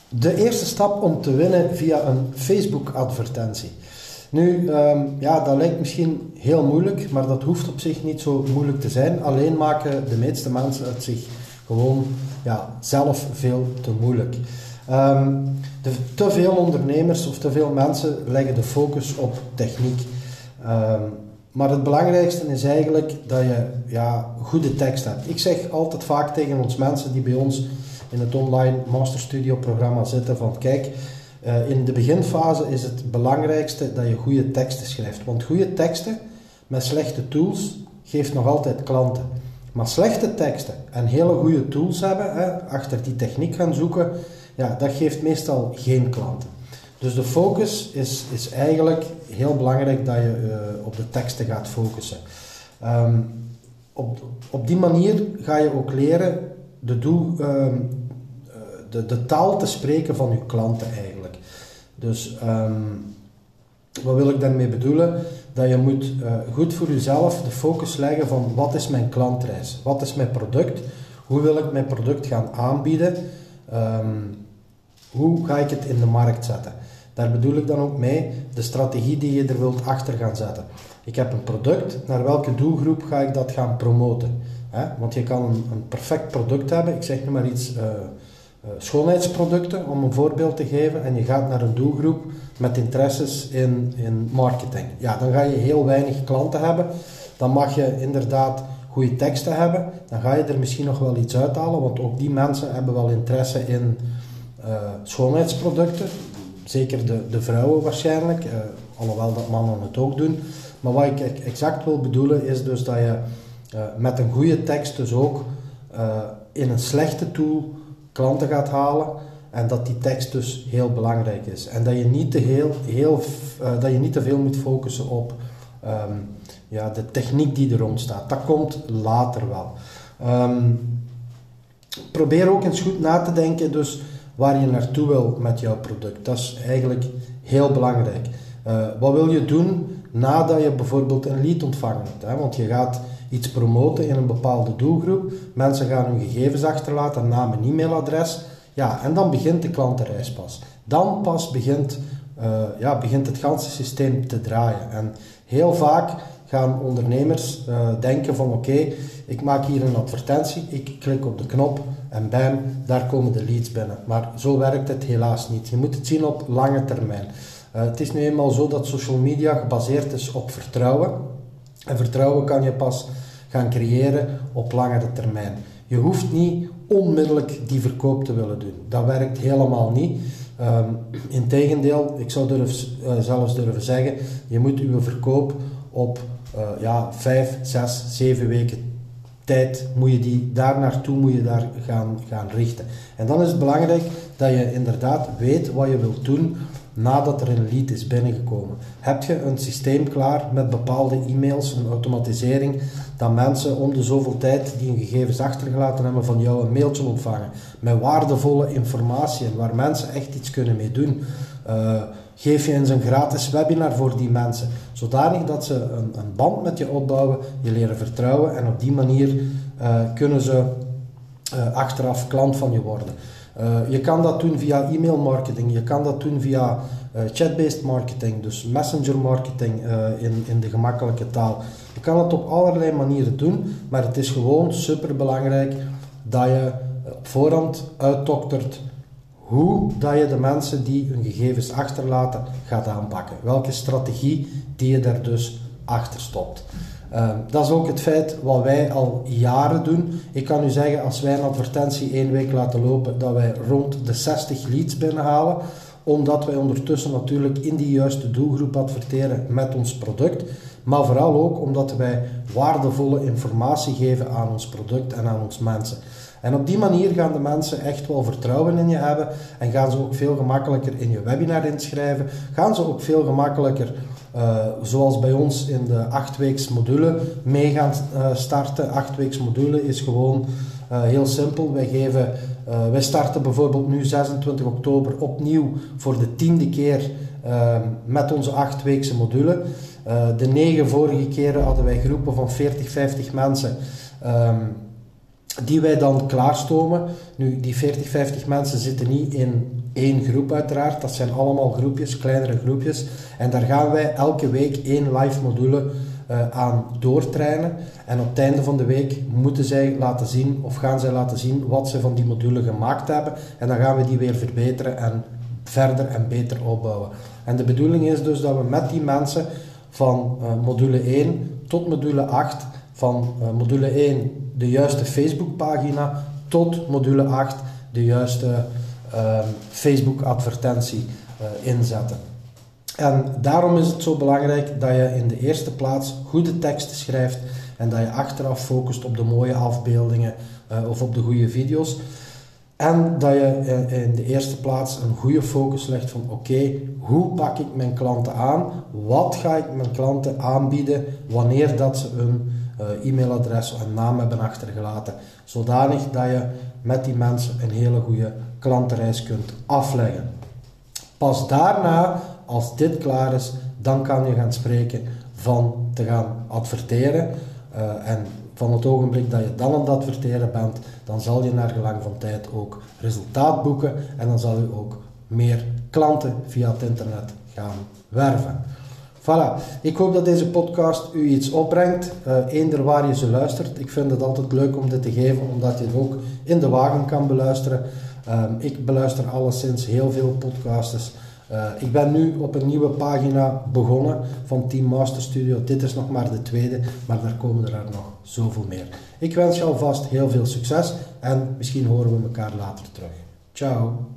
De eerste stap om te winnen via een Facebook-advertentie. Nu, dat lijkt misschien heel moeilijk, maar dat hoeft op zich niet zo moeilijk te zijn. Alleen maken de meeste mensen het zich gewoon zelf veel te moeilijk. Te veel ondernemers of te veel mensen leggen de focus op techniek. Maar het belangrijkste is eigenlijk dat je goede tekst hebt. Ik zeg altijd vaak tegen ons mensen die bij ons in het online Master Studio programma zitten van kijk, in de beginfase is het belangrijkste dat je goede teksten schrijft. Want goede teksten met slechte tools geeft nog altijd klanten. Maar slechte teksten en hele goede tools hebben, achter die techniek gaan zoeken, dat geeft meestal geen klanten. Dus de focus is eigenlijk heel belangrijk dat je op de teksten gaat focussen. Op die manier ga je ook leren de taal te spreken van je klanten eigenlijk. Dus wat wil ik daarmee bedoelen? Dat je moet goed voor jezelf de focus leggen van wat is mijn klantreis? Wat is mijn product? Hoe wil ik mijn product gaan aanbieden? Hoe ga ik het in de markt zetten? Daar bedoel ik dan ook mee de strategie die je er wilt achter gaan zetten. Ik heb een product, naar welke doelgroep ga ik dat gaan promoten? Want je kan een perfect product hebben, ik zeg nu maar iets, schoonheidsproducten om een voorbeeld te geven, en je gaat naar een doelgroep met interesses in marketing. Ja, dan ga je heel weinig klanten hebben. Dan mag je inderdaad goede teksten hebben. Dan ga je er misschien nog wel iets uithalen, want ook die mensen hebben wel interesse in schoonheidsproducten. Zeker de vrouwen waarschijnlijk, alhoewel dat mannen het ook doen. Maar wat ik exact wil bedoelen is dus dat je met een goede tekst dus ook in een slechte tool klanten gaat halen en dat die tekst dus heel belangrijk is. En dat je niet te veel moet focussen op de techniek die er rond staat. Dat komt later wel. Probeer ook eens goed na te denken dus waar je naartoe wil met jouw product. Dat is eigenlijk heel belangrijk. Wat wil je doen nadat je bijvoorbeeld een lead ontvangen hebt? Want je gaat iets promoten in een bepaalde doelgroep. Mensen gaan hun gegevens achterlaten, naam en e-mailadres. Ja, en dan begint de klantenreis pas. Dan pas begint het ganse systeem te draaien. En heel vaak gaan ondernemers denken van oké, ik maak hier een advertentie, ik klik op de knop en bam, daar komen de leads binnen. Maar zo werkt het helaas niet. Je moet het zien op lange termijn. Het is nu eenmaal zo dat social media gebaseerd is op vertrouwen. En vertrouwen kan je pas gaan creëren op langere termijn. Je hoeft niet onmiddellijk die verkoop te willen doen. Dat werkt helemaal niet. Integendeel, ik zou zelfs durven zeggen, je moet je verkoop op 5, 6, 7 weken tijd moet je daar gaan richten. En dan is het belangrijk dat je inderdaad weet wat je wilt doen nadat er een lead is binnengekomen. Heb je een systeem klaar met bepaalde e-mails, een automatisering, dat mensen om de zoveel tijd die hun gegevens achtergelaten hebben van jou een mailtje ontvangen met waardevolle informatie en waar mensen echt iets kunnen mee doen. Geef je eens een gratis webinar voor die mensen, zodanig dat ze een band met je opbouwen, je leren vertrouwen en op die manier kunnen ze achteraf klant van je worden. Je kan dat doen via e-mail marketing, je kan dat doen via chat-based marketing, dus messenger marketing in de gemakkelijke taal. Je kan het op allerlei manieren doen, maar het is gewoon super belangrijk dat je op voorhand uitdoktert hoe dat je de mensen die hun gegevens achterlaten gaat aanpakken. Welke strategie die je daar dus achter stopt. Dat is ook het feit wat wij al jaren doen. Ik kan u zeggen, als wij een advertentie 1 week laten lopen, dat wij rond de 60 leads binnenhalen, omdat wij ondertussen natuurlijk in die juiste doelgroep adverteren met ons product, maar vooral ook omdat wij waardevolle informatie geven aan ons product en aan ons mensen. En op die manier gaan de mensen echt wel vertrouwen in je hebben en gaan ze ook veel gemakkelijker in je webinar inschrijven, gaan ze ook veel gemakkelijker zoals bij ons in de 8-weeks module mee gaan starten. 8-weeks module is gewoon heel simpel. Wij starten bijvoorbeeld nu 26 oktober opnieuw voor de 10e keer met onze 8-weekse module. De 9 vorige keren hadden wij groepen van 40, 50 mensen die wij dan klaarstomen. Nu, die 40, 50 mensen zitten niet in één groep uiteraard. Dat zijn allemaal groepjes, kleinere groepjes. En daar gaan wij elke week 1 live module aan doortrainen. En op het einde van de week moeten zij laten zien, of gaan zij laten zien, wat ze van die module gemaakt hebben. En dan gaan we die weer verbeteren en verder en beter opbouwen. En de bedoeling is dus dat we met die mensen van module 1 tot module 8, van module 1 de juiste Facebookpagina tot module 8 de juiste Facebook advertentie inzetten. En daarom is het zo belangrijk dat je in de eerste plaats goede teksten schrijft en dat je achteraf focust op de mooie afbeeldingen of op de goede video's. En dat je in de eerste plaats een goede focus legt van oké, hoe pak ik mijn klanten aan? Wat ga ik mijn klanten aanbieden wanneer dat ze een e-mailadres en naam hebben achtergelaten? Zodanig dat je met die mensen een hele goede klantenreis kunt afleggen. Pas daarna, als dit klaar is, dan kan je gaan spreken van te gaan adverteren. En van het ogenblik dat je dan aan het adverteren bent, dan zal je naar gelang van tijd ook resultaat boeken en dan zal je ook meer klanten via het internet gaan werven. Voilà, ik hoop dat deze podcast u iets opbrengt, eender waar je ze luistert. Ik vind het altijd leuk om dit te geven, omdat je het ook in de wagen kan beluisteren. Ik beluister alleszins heel veel podcasts. Ik ben nu op een nieuwe pagina begonnen van Team Master Studio. Dit is nog maar de tweede, maar daar komen er nog zoveel meer. Ik wens je alvast heel veel succes en misschien horen we elkaar later terug. Ciao!